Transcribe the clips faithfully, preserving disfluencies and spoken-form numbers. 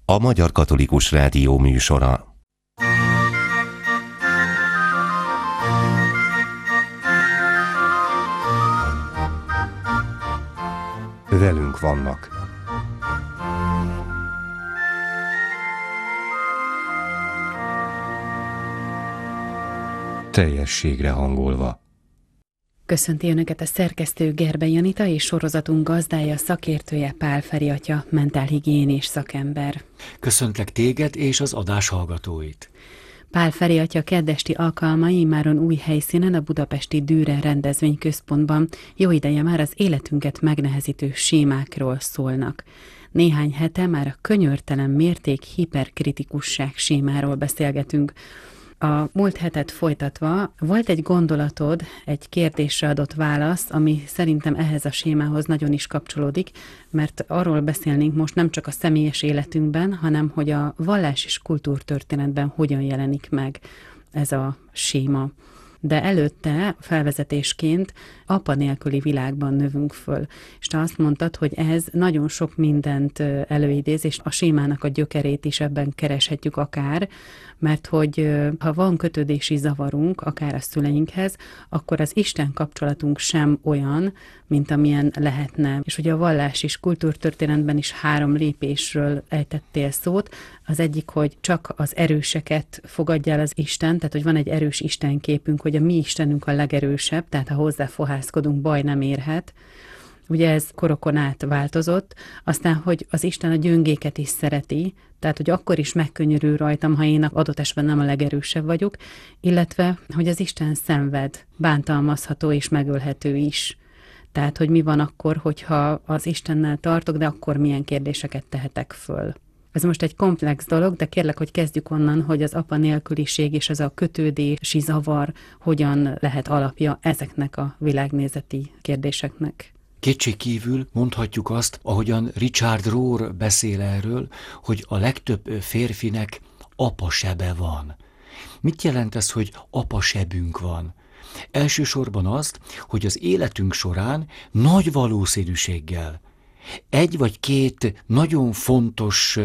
a Magyar Katolikus Rádió műsora. Velünk vannak. Teljességre hangolva. Köszönti Önöket a szerkesztő Gerbe Janita és sorozatunk gazdája, szakértője Pál Feri atya, mentálhigiénés szakember. Köszöntlek téged és az adás hallgatóit. Pál Feri atya keddesti alkalmai immáron új helyszínen, a budapesti Dürer rendezvényközpontban jó ideje már az életünket megnehezítő sémákról szólnak. Néhány hete már a könyörtelen mérték hiperkritikusság sémáról beszélgetünk. A múlt hetet folytatva volt egy gondolatod, egy kérdésre adott válasz, ami szerintem ehhez a sémához nagyon is kapcsolódik, mert arról beszélnénk most nem csak a személyes életünkben, hanem hogy a vallás és kultúrtörténetben hogyan jelenik meg ez a séma. De előtte felvezetésként apa nélküli világban növünk föl. És te azt mondtad, hogy ez nagyon sok mindent előidéz, és a sémának a gyökerét is ebben kereshetjük akár, mert hogy ha van kötődési zavarunk, akár a szüleinkhez, akkor az Isten kapcsolatunk sem olyan, mint amilyen lehetne. És ugye a vallás és kultúrtörténetben is három lépésről ejtettél szót. Az egyik, hogy csak az erőseket fogadja el az Isten, tehát hogy van egy erős istenképünk, hogy a mi Istenünk a legerősebb, tehát ha hozzá fohászkodunk, baj nem érhet. Ugye ez korokon át változott, aztán, hogy az Isten a gyöngéket is szereti, tehát, hogy akkor is megkönnyörül rajtam, ha én adott esetben nem a legerősebb vagyok, illetve, hogy az Isten szenved, bántalmazható és megölhető is. Tehát, hogy mi van akkor, hogyha az Istennel tartok, de akkor milyen kérdéseket tehetek föl. Ez most egy komplex dolog, de kérlek, hogy kezdjük onnan, hogy az apa nélküliség és ez a kötődési zavar hogyan lehet alapja ezeknek a világnézeti kérdéseknek. Kétségkívül mondhatjuk azt, ahogyan Richard Rohr beszél erről, hogy a legtöbb férfinek apasebe van. Mit jelent ez, hogy apasebünk van? Elsősorban azt, hogy az életünk során nagy valószínűséggel egy vagy két nagyon fontos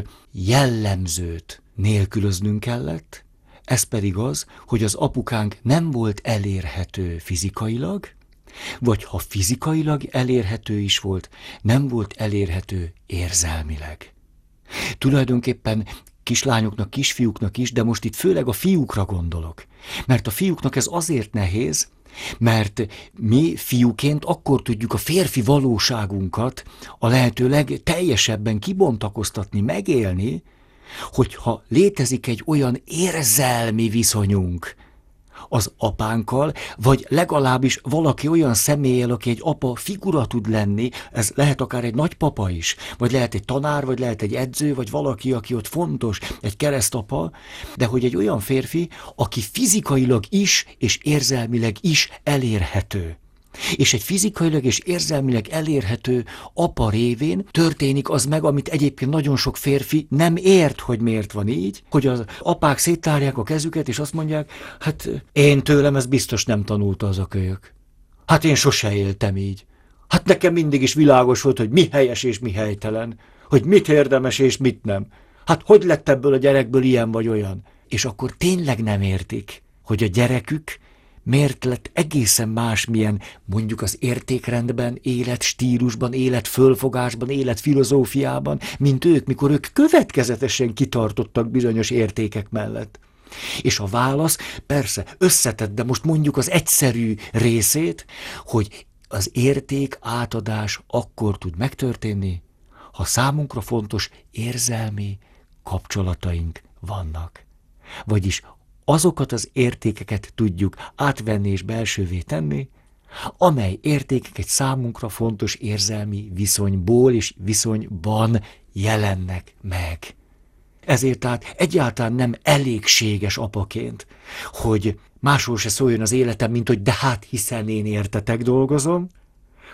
jellemzőt nélkülöznünk kellett, ez pedig az, hogy az apukánk nem volt elérhető fizikailag, vagy ha fizikailag elérhető is volt, nem volt elérhető érzelmileg. Tulajdonképpen kislányoknak, kisfiúknak is, de most itt főleg a fiúkra gondolok. Mert a fiúknak ez azért nehéz, mert mi fiúként akkor tudjuk a férfi valóságunkat a lehető legteljesebben kibontakoztatni, megélni, hogyha létezik egy olyan érzelmi viszonyunk az apánkkal, vagy legalábbis valaki olyan személlyel, aki egy apa figura tud lenni, ez lehet akár egy nagypapa is, vagy lehet egy tanár, vagy lehet egy edző, vagy valaki, aki ott fontos, egy keresztapa, de hogy egy olyan férfi, aki fizikailag is, és érzelmileg is elérhető. És egy fizikailag és érzelmileg elérhető apa révén történik az meg, amit egyébként nagyon sok férfi nem ért, hogy miért van így, hogy az apák széttárják a kezüket, és azt mondják, hát én tőlem ez biztos nem tanulta az a kölyök. Hát én sose éltem így. Hát nekem mindig is világos volt, hogy mi helyes és mi helytelen, hogy mit érdemes és mit nem. Hát hogy lett ebből a gyerekből ilyen vagy olyan? És akkor tényleg nem értik, hogy a gyerekük miért lett egészen másmilyen, mondjuk az értékrendben, életstílusban, életfölfogásban, életfilozófiában, mint ők, mikor ők következetesen kitartottak bizonyos értékek mellett. És a válasz persze összetett, de most mondjuk az egyszerű részét, hogy az érték átadás akkor tud megtörténni, ha számunkra fontos érzelmi kapcsolataink vannak. Vagyis azokat az értékeket tudjuk átvenni és belsővé tenni, amely értékek egy számunkra fontos érzelmi viszonyból és viszonyban jelennek meg. Ezért tehát egyáltalán nem elégséges apaként, hogy máshol se szóljon az életem, mint hogy de hát hiszen én értetek dolgozom,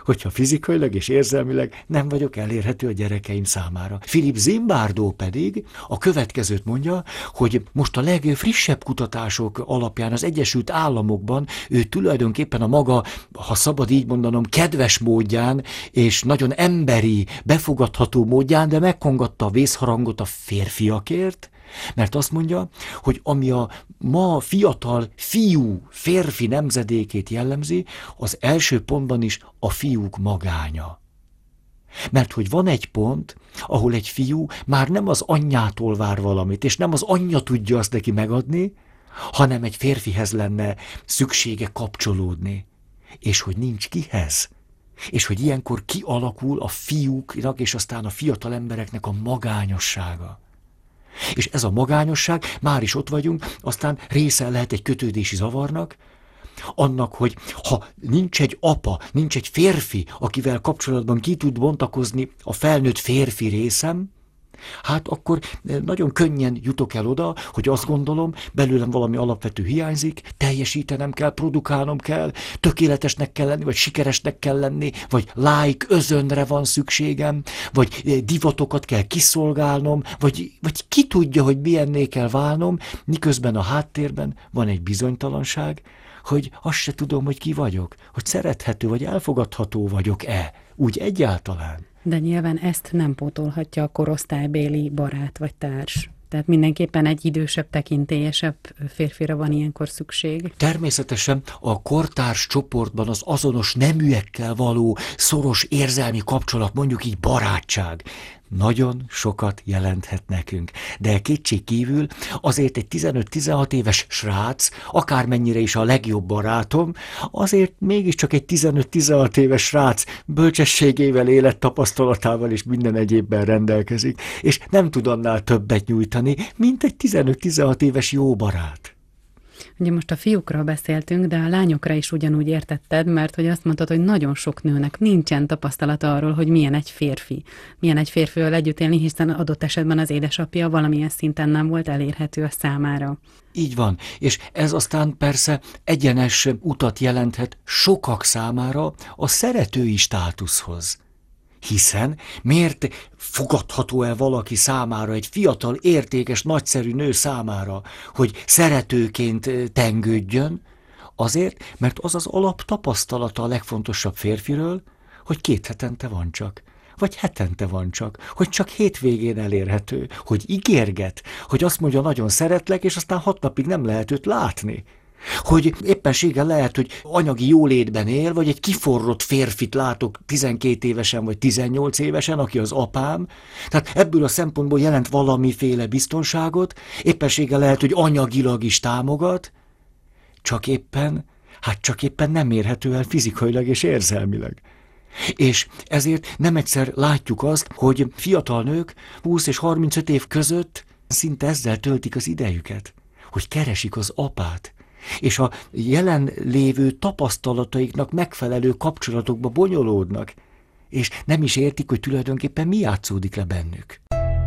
hogyha fizikailag és érzelmileg nem vagyok elérhető a gyerekeim számára. Philip Zimbardo pedig a következőt mondja, hogy most a legfrissebb kutatások alapján az Egyesült Államokban ő tulajdonképpen a maga, ha szabad így mondanom, kedves módján és nagyon emberi, befogadható módján, de megkongatta a vészharangot a férfiakért, mert azt mondja, hogy ami a ma fiatal fiú, férfi nemzedékét jellemzi, az első pontban is a fiúk magánya. Mert hogy van egy pont, ahol egy fiú már nem az anyjától vár valamit, és nem az anyja tudja azt neki megadni, hanem egy férfihez lenne szüksége kapcsolódni. És hogy nincs kihez. És hogy ilyenkor kialakul a fiúknak és aztán a fiatal embereknek a magányossága. És ez a magányosság, már is ott vagyunk, aztán része lehet egy kötődési zavarnak, annak, hogy ha nincs egy apa, nincs egy férfi, akivel kapcsolatban ki tud bontakozni a felnőtt férfi részem, hát akkor nagyon könnyen jutok el oda, hogy azt gondolom, belőlem valami alapvető hiányzik, teljesítenem kell, produkálnom kell, tökéletesnek kell lenni, vagy sikeresnek kell lenni, vagy like özönre van szükségem, vagy divatokat kell kiszolgálnom, vagy, vagy ki tudja, hogy milyenné kell válnom, miközben a háttérben van egy bizonytalanság, hogy azt se tudom, hogy ki vagyok, hogy szerethető vagy elfogadható vagyok-e, úgy egyáltalán. De nyilván ezt nem pótolhatja a korosztálybéli barát vagy társ. Tehát mindenképpen egy idősebb, tekintélyesebb férfira van ilyenkor szükség. Természetesen a kortárs csoportban az azonos neműekkel való szoros érzelmi kapcsolat, mondjuk így barátság, nagyon sokat jelenthet nekünk. De kétség kívül azért egy tizenöt-tizenhat éves srác, akármennyire is a legjobb barátom, azért mégiscsak egy tizenöt-tizenhat éves srác bölcsességével, élettapasztalatával és minden egyébben rendelkezik, és nem tud annál többet nyújtani, mint egy tizenöt-tizenhat éves jó barát. Ugye most a fiúkról beszéltünk, de a lányokra is ugyanúgy értetted, mert hogy azt mondtad, hogy nagyon sok nőnek nincsen tapasztalata arról, hogy milyen egy férfi. Milyen egy férfivel együtt élni, hiszen adott esetben az édesapja valamilyen szinten nem volt elérhető a számára. Így van, és ez aztán persze egyenes utat jelenthet sokak számára a szeretői státuszhoz. Hiszen miért fogadható el valaki számára, egy fiatal, értékes, nagyszerű nő számára, hogy szeretőként tengődjön? Azért, mert az az alaptapasztalata a legfontosabb férfiről, hogy két hetente van csak, vagy hetente van csak, hogy csak hétvégén elérhető, hogy ígérget, hogy azt mondja, nagyon szeretlek, és aztán hat napig nem lehet őt látni. Hogy éppenséggel lehet, hogy anyagi jólétben él, vagy egy kiforrott férfit látok tizenkét évesen, vagy tizennyolc évesen, aki az apám. Tehát ebből a szempontból jelent valamiféle biztonságot, éppenséggel lehet, hogy anyagilag is támogat, csak éppen, hát csak éppen nem érhető el fizikailag és érzelmileg. És ezért nem egyszer látjuk azt, hogy fiatal nők húsz és harmincöt év között szinte ezzel töltik az idejüket, hogy keresik az apát, és a jelen lévő tapasztalataiknak megfelelő kapcsolatokba bonyolódnak, és nem is értik, hogy tulajdonképpen mi játszódik le bennük.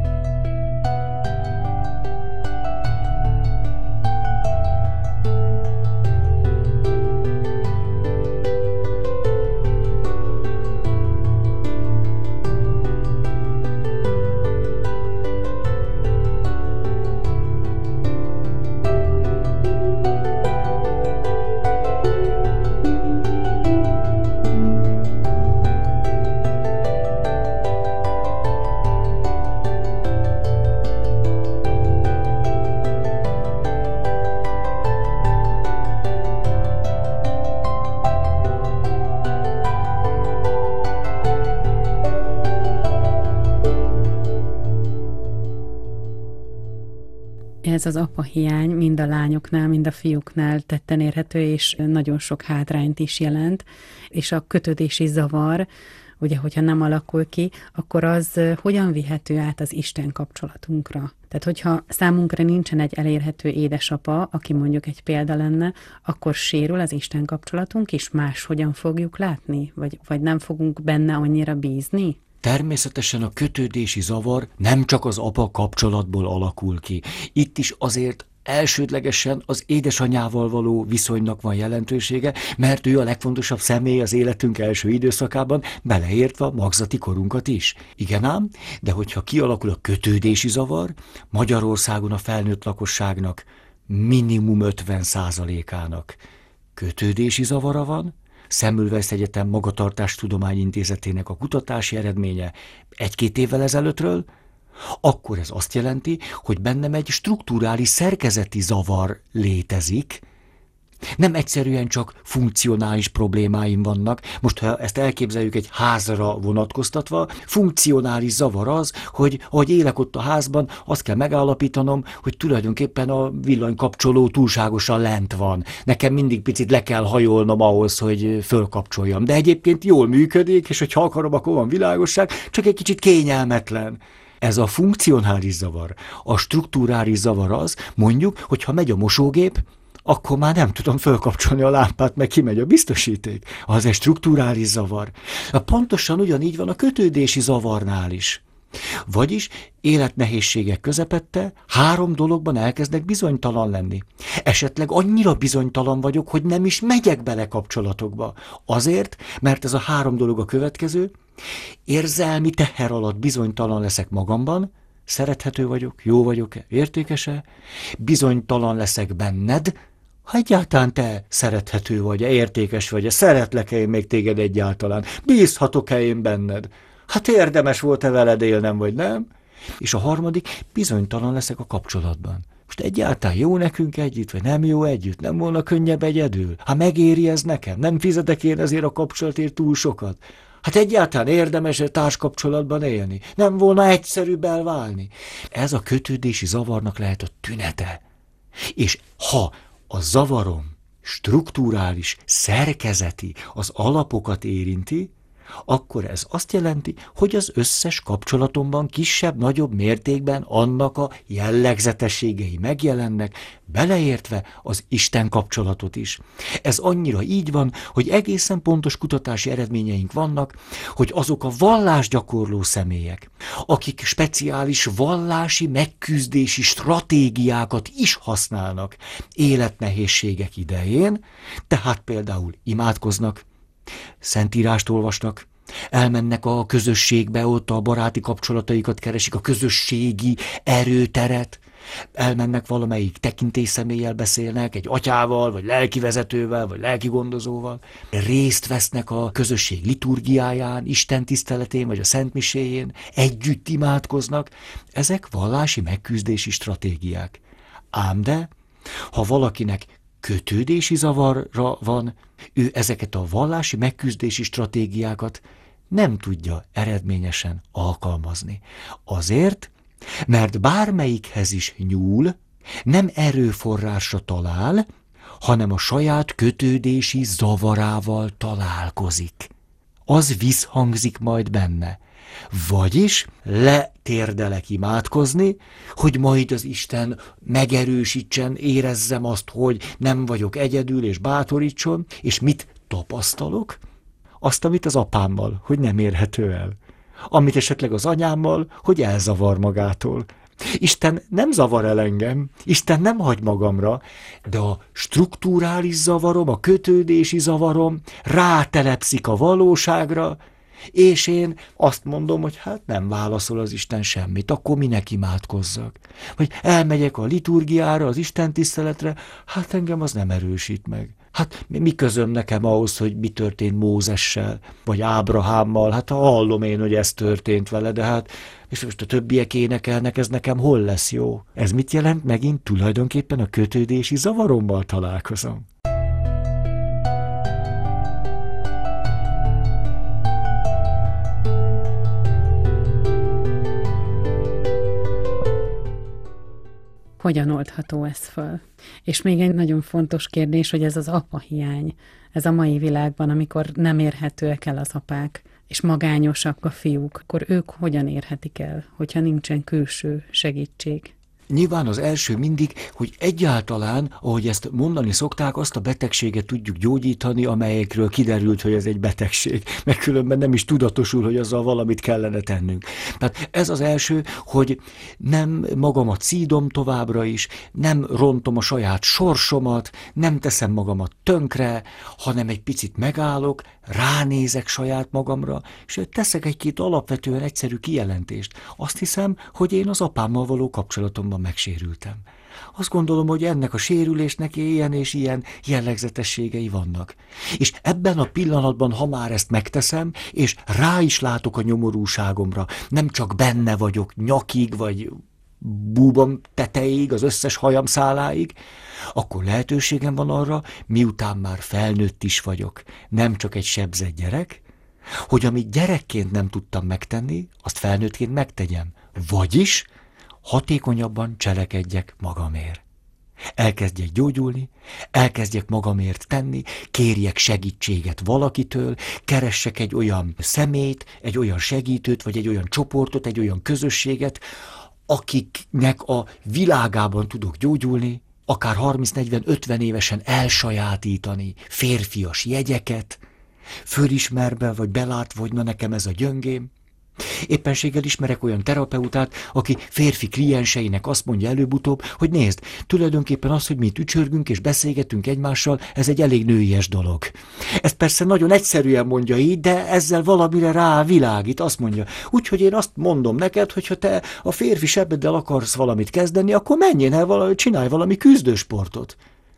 Ez az apa hiány mind a lányoknál, mind a fiúknál tetten érhető, és nagyon sok hátrányt is jelent, és a kötődési zavar, ugye, hogyha nem alakul ki, akkor az hogyan vihető át az Isten kapcsolatunkra? Tehát, hogyha számunkra nincsen egy elérhető édesapa, aki mondjuk egy példa lenne, akkor sérül az Isten kapcsolatunk, és máshogyan fogjuk látni? Vagy, vagy nem fogunk benne annyira bízni? Természetesen a kötődési zavar nem csak az apa kapcsolatból alakul ki. Itt is azért elsődlegesen az édesanyával való viszonynak van jelentősége, mert ő a legfontosabb személy az életünk első időszakában, beleértve a magzati korunkat is. Igen ám, de hogyha kialakul a kötődési zavar, Magyarországon a felnőtt lakosságnak minimum ötven százalékának kötődési zavara van, Semmelweis Egyetem Magatartástudományintézetének a kutatási eredménye egy-két évvel ezelőttről, akkor ez azt jelenti, hogy bennem egy strukturális szerkezeti zavar létezik. Nem egyszerűen csak funkcionális problémáim vannak. Most, ha ezt elképzeljük egy házra vonatkoztatva, funkcionális zavar az, hogy ahogy élek ott a házban, azt kell megállapítanom, hogy tulajdonképpen a villanykapcsoló túlságosan lent van. Nekem mindig picit le kell hajolnom ahhoz, hogy fölkapcsoljam. De egyébként jól működik, és hogyha akarom, akkor van világosság, csak egy kicsit kényelmetlen. Ez a funkcionális zavar. A strukturális zavar az, mondjuk, hogyha megy a mosógép, akkor már nem tudom fölkapcsolni a lámpát, meg kimegy a biztosíték. Az egy strukturális zavar. Pontosan ugyanígy van a kötődési zavarnál is. Vagyis életnehézségek közepette három dologban elkezdek bizonytalan lenni. Esetleg annyira bizonytalan vagyok, hogy nem is megyek bele kapcsolatokba. Azért, mert ez a három dolog a következő, érzelmi teher alatt bizonytalan leszek magamban, szerethető vagyok, jó vagyok-e, értékes-e, bizonytalan leszek benned, ha egyáltalán te szerethető vagy-e, értékes vagy-e, szeretlek-e én még téged egyáltalán, bízhatok-e én benned, hát érdemes volt-e veled élnem, vagy nem? És a harmadik, bizonytalan leszek a kapcsolatban. Most egyáltalán jó nekünk együtt, vagy nem jó együtt, nem volna könnyebb egyedül? Hát megéri ez nekem, nem fizetek én ezért a kapcsolatért túl sokat? Hát egyáltalán érdemes társkapcsolatban élni, nem volna egyszerűbb elválni. Ez a kötődési zavarnak lehet a tünete. És ha a zavarom strukturális, szerkezeti, az alapokat érinti, akkor ez azt jelenti, hogy az összes kapcsolatomban kisebb-nagyobb mértékben annak a jellegzetességei megjelennek, beleértve az Isten kapcsolatot is. Ez annyira így van, hogy egészen pontos kutatási eredményeink vannak, hogy azok a vallásgyakorló személyek, akik speciális vallási megküzdési stratégiákat is használnak életnehézségek idején, tehát például imádkoznak, szentírást olvasnak, elmennek a közösségbe, ott a baráti kapcsolataikat keresik, a közösségi erőteret, elmennek valamelyik tekintélyszemélyel beszélnek, egy atyával, vagy lelkivezetővel, vagy lelkigondozóval, részt vesznek a közösség liturgiáján, Isten tiszteletén, vagy a szentmiséjén, együtt imádkoznak. Ezek vallási megküzdési stratégiák. Ám de, ha valakinek kötődési zavarra van, ő ezeket a vallási megküzdési stratégiákat nem tudja eredményesen alkalmazni. Azért, mert bármelyikhez is nyúl, nem erőforrásra talál, hanem a saját kötődési zavarával találkozik. Az visszhangzik majd benne. Vagyis letérdelek imádkozni, hogy majd az Isten megerősítsen, érezzem azt, hogy nem vagyok egyedül, és bátorítson, és mit tapasztalok? Azt, amit az apámmal, hogy nem érhető el. Amit esetleg az anyámmal, hogy elzavar magától. Isten nem zavar el engem, Isten nem hagy magamra, de a strukturális zavarom, a kötődési zavarom rátelepszik a valóságra, és én azt mondom, hogy hát nem válaszol az Isten semmit, akkor minek imádkozzak? Vagy elmegyek a liturgiára, az Isten tiszteletre, hát engem az nem erősít meg. Hát mi közöm nekem ahhoz, hogy mi történt Mózessel, vagy Ábrahámmal, hát hallom én, hogy ez történt vele, de hát, és most a többiek énekelnek, ez nekem hol lesz jó? Ez mit jelent? Megint tulajdonképpen a kötődési zavarommal találkozom. Hogyan oldható ez föl? És még egy nagyon fontos kérdés, hogy ez az apa hiány, ez a mai világban, amikor nem érhetőek el az apák, és magányosak a fiúk, akkor ők hogyan érhetik el, hogyha nincsen külső segítség? nyilván az első mindig, hogy egyáltalán, ahogy ezt mondani szokták, azt a betegséget tudjuk gyógyítani, amelyekről kiderült, hogy ez egy betegség, meg különben nem is tudatosul, hogy azzal valamit kellene tennünk. Tehát ez az első, hogy nem magamat szídom továbbra is, nem rontom a saját sorsomat, nem teszem magamat tönkre, hanem egy picit megállok, ránézek saját magamra, és teszek egy-két alapvetően egyszerű kijelentést. Azt hiszem, hogy én az apámmal való kapcsolatomban megsérültem. Azt gondolom, hogy ennek a sérülésnek ilyen és ilyen jellegzetességei vannak. És ebben a pillanatban, ha már ezt megteszem, és rá is látok a nyomorúságomra, nem csak benne vagyok nyakig, vagy búbom tetejéig, az összes hajam száláig, akkor lehetőségem van arra, miután már felnőtt is vagyok, nem csak egy sebzett gyerek, hogy amit gyerekként nem tudtam megtenni, azt felnőttként megtegyem. Vagyis hatékonyabban cselekedjek magamért. Elkezdjek gyógyulni, elkezdjek magamért tenni, kérjek segítséget valakitől, keressek egy olyan személyt, egy olyan segítőt, vagy egy olyan csoportot, egy olyan közösséget, akiknek a világában tudok gyógyulni, akár harminc, negyven, ötven évesen elsajátítani férfias jegyeket, fölismerve vagy belátva, hogy na nekem ez a gyöngém. Éppenséggel ismerek olyan terapeutát, aki férfi klienseinek azt mondja előbb-utóbb, hogy nézd, tulajdonképpen az, hogy mi ücsörgünk és beszélgetünk egymással, ez egy elég nőies dolog. Ezt persze nagyon egyszerűen mondja így, de ezzel valamire rávilágít, azt mondja. Úgyhogy én azt mondom neked, hogy ha te a férfi sebeddel akarsz valamit kezdeni, akkor menjél el, valami, csinálj valami küzdősportot.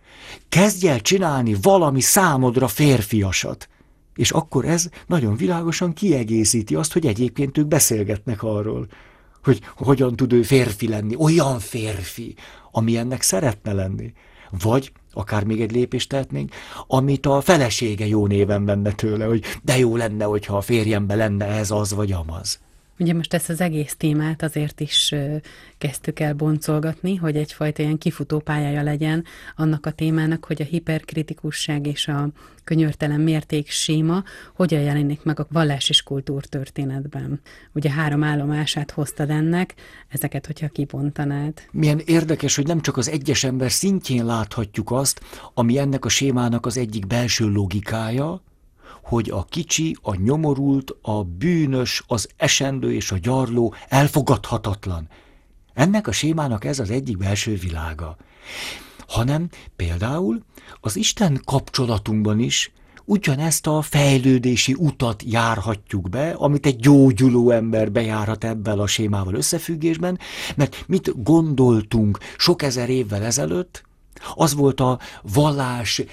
Kezdj el csinálni valami számodra férfiasat. És akkor ez nagyon világosan kiegészíti azt, hogy egyébként ők beszélgetnek arról, hogy hogyan tud ő férfi lenni, olyan férfi, ami ennek szeretne lenni. Vagy, akár még egy lépést tehetnénk, amit a felesége jó néven venne tőle, hogy de jó lenne, hogyha a férjemben lenne ez, az vagy amaz. Ugye most ezt az egész témát azért is kezdtük el boncolgatni, hogy egyfajta ilyen kifutó pályája legyen annak a témának, hogy a hiperkritikusság és a könyörtelen mérték séma hogyan jelenik meg a vallás és kultúrtörténetben. Ugye három állomását hoztad ennek, ezeket, hogyha kibontanád. Milyen érdekes, hogy nem csak az egyes ember szintjén láthatjuk azt, ami ennek a sémának az egyik belső logikája, hogy a kicsi, a nyomorult, a bűnös, az esendő és a gyarló elfogadhatatlan. Ennek a sémának ez az egyik belső világa. Hanem például az Isten kapcsolatunkban is ugyanezt a fejlődési utat járhatjuk be, amit egy gyógyuló ember bejárhat ebben a sémával összefüggésben, mert mit gondoltunk sok ezer évvel ezelőtt, az volt a vallás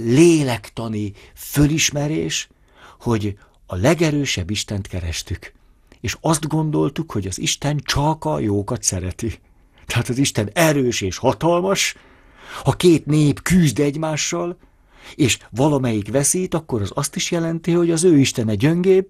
lélektani fölismerés, hogy a legerősebb Istent kerestük. És azt gondoltuk, hogy az Isten csak a jókat szereti. Tehát az Isten erős és hatalmas, ha két nép küzd egymással, és valamelyik veszít, akkor az azt is jelenti, hogy az ő istene gyöngébb,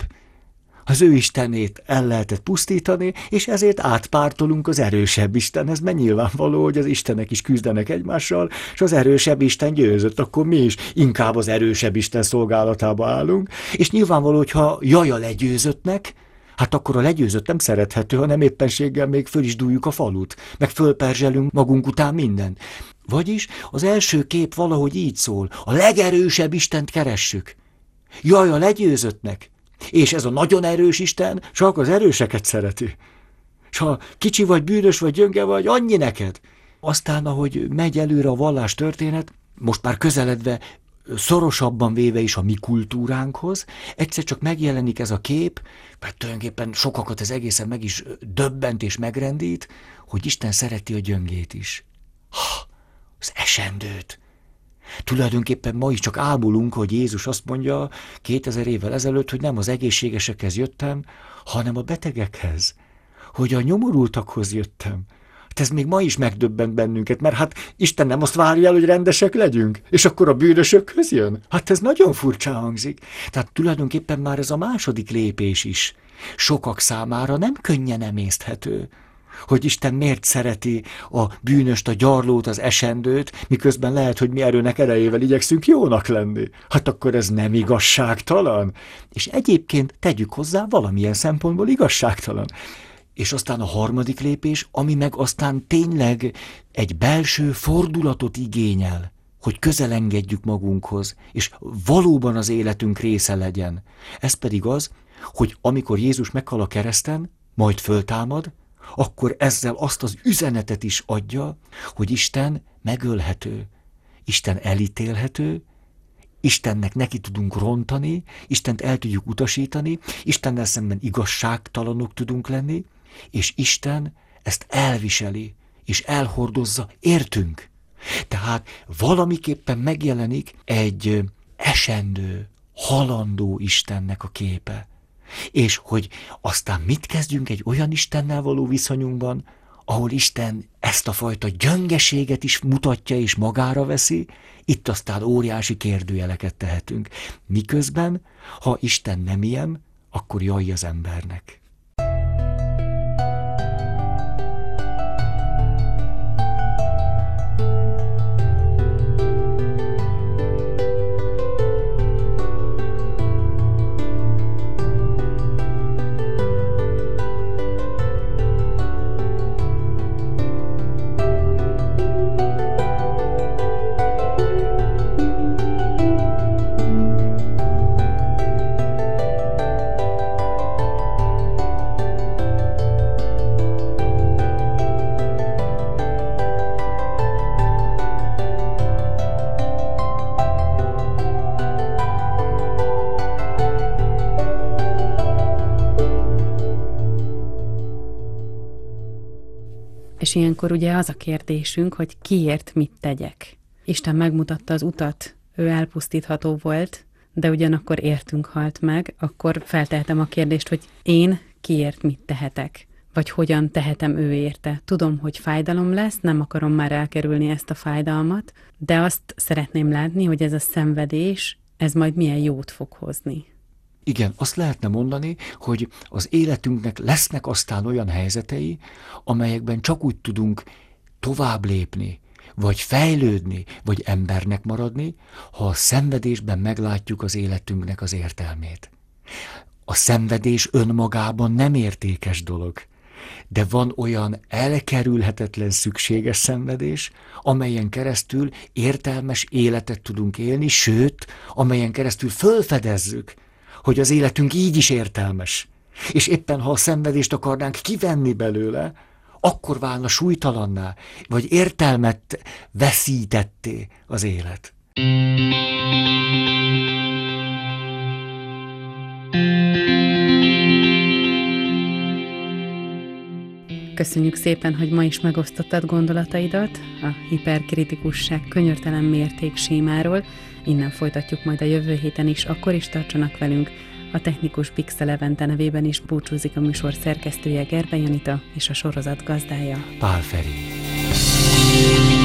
az ő istenét el lehetett pusztítani, és ezért átpártolunk az erősebb Istenhez, mert nyilvánvaló, hogy az istenek is küzdenek egymással, és az erősebb Isten győzött, akkor mi is inkább az erősebb Isten szolgálatába állunk, és nyilvánvaló, hogyha jaj a legyőzöttnek, hát akkor a legyőzött nem szerethető, hanem éppenséggel még föl is dúljuk a falut, meg fölperzselünk magunk után mindent. Vagyis az első kép valahogy így szól, a legerősebb Istent keressük. Jaj a legyőzöttnek, és ez a nagyon erős Isten csak az erőseket szereti. És ha kicsi vagy, bűnös vagy, gyönge vagy, annyi neked. Aztán, ahogy megy előre a vallás történet, most már közeledve, szorosabban véve is a mi kultúránkhoz, egyszer csak megjelenik ez a kép, mert tulajdonképpen sokakat ez egészen meg is döbbent és megrendít, hogy Isten szereti a gyöngét is. Ha, az esendőt. Tulajdonképpen ma is csak ámulunk, hogy Jézus azt mondja kétezer évvel ezelőtt, hogy nem az egészségesekhez jöttem, hanem a betegekhez, hogy a nyomorultakhoz jöttem. Hát ez még ma is megdöbbent bennünket, mert hát Isten nem azt várja el, hogy rendesek legyünk, és akkor a bűnösökhöz jön. Hát ez nagyon furcsa hangzik. Tehát tulajdonképpen már ez a második lépés is sokak számára nem könnyen emészthető, hogy Isten miért szereti a bűnöst, a gyarlót, az esendőt, miközben lehet, hogy mi erőnek erejével igyekszünk jónak lenni. Hát akkor ez nem igazságtalan? És egyébként tegyük hozzá, valamilyen szempontból igazságtalan. És aztán a harmadik lépés, ami meg aztán tényleg egy belső fordulatot igényel, hogy közel engedjük magunkhoz, és valóban az életünk része legyen. Ez pedig az, hogy amikor Jézus meghal a kereszten, majd föltámad, akkor ezzel azt az üzenetet is adja, hogy Isten megölhető, Isten elítélhető, Istennek neki tudunk rontani, Istent el tudjuk utasítani, Istennel szemben igazságtalanok tudunk lenni, és Isten ezt elviseli, és elhordozza értünk. Tehát valamiképpen megjelenik egy esendő, halandó Istennek a képe. És hogy aztán mit kezdjünk egy olyan Istennel való viszonyunkban, ahol Isten ezt a fajta gyöngeséget is mutatja és magára veszi, itt aztán óriási kérdőjeleket tehetünk. Miközben, ha Isten nem ilyen, akkor jaj az embernek. És ilyenkor ugye az a kérdésünk, hogy kiért mit tegyek. Isten megmutatta az utat, ő elpusztítható volt, de ugyanakkor értünk halt meg, akkor feltehetem a kérdést, hogy én kiért mit tehetek, vagy hogyan tehetem ő érte. Tudom, hogy fájdalom lesz, nem akarom már elkerülni ezt a fájdalmat, de azt szeretném látni, hogy ez a szenvedés, ez majd milyen jót fog hozni. Igen, azt lehetne mondani, hogy az életünknek lesznek aztán olyan helyzetei, amelyekben csak úgy tudunk tovább lépni, vagy fejlődni, vagy embernek maradni, ha a szenvedésben meglátjuk az életünknek az értelmét. A szenvedés önmagában nem értékes dolog, de van olyan elkerülhetetlen szükséges szenvedés, amelyen keresztül értelmes életet tudunk élni, sőt, amelyen keresztül fölfedezzük, hogy az életünk így is értelmes. És éppen ha a szenvedést akarnánk kivenni belőle, akkor válna súlytalanná, vagy értelmet veszítetté az élet. Köszönjük szépen, hogy ma is megosztottad gondolataidat a hiperkritikusság könyörtelen mértéksémáról. Innen folytatjuk majd a jövő héten is, akkor is tartsanak velünk. A technikus Bix Levente nevében is búcsúzik a műsor szerkesztője Gerbe Janita és a sorozat gazdája Pál Feri.